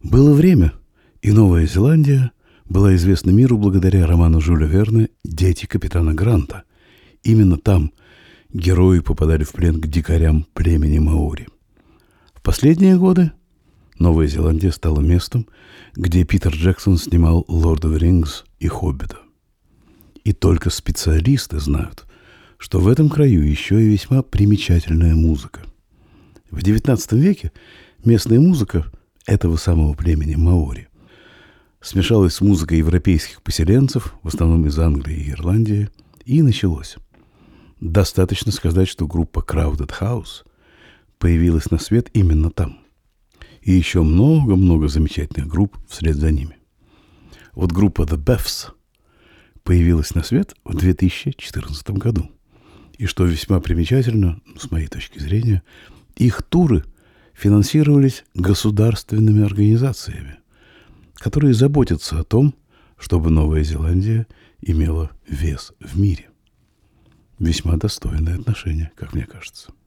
Было время, и Новая Зеландия была известна миру благодаря роману Жюля Верна «Дети капитана Гранта». Именно там герои попадали в плен к дикарям племени маори. В последние годы Новая Зеландия стала местом, где Питер Джексон снимал «Лорд оф Рингс» и «Хоббита». И только специалисты знают, что в этом краю еще и весьма примечательная музыка. В XIX веке местная музыка этого самого племени маори смешалась с музыкой европейских поселенцев, в основном из Англии и Ирландии, и началось. Достаточно сказать, что группа Crowded House появилась на свет именно там. И еще много-много замечательных групп вслед за ними. Вот группа The Beths появилась на свет в 2014 году. И что весьма примечательно, с моей точки зрения, их туры финансировались государственными организациями, которые заботятся о том, чтобы Новая Зеландия имела вес в мире. Весьма достойное отношение, как мне кажется.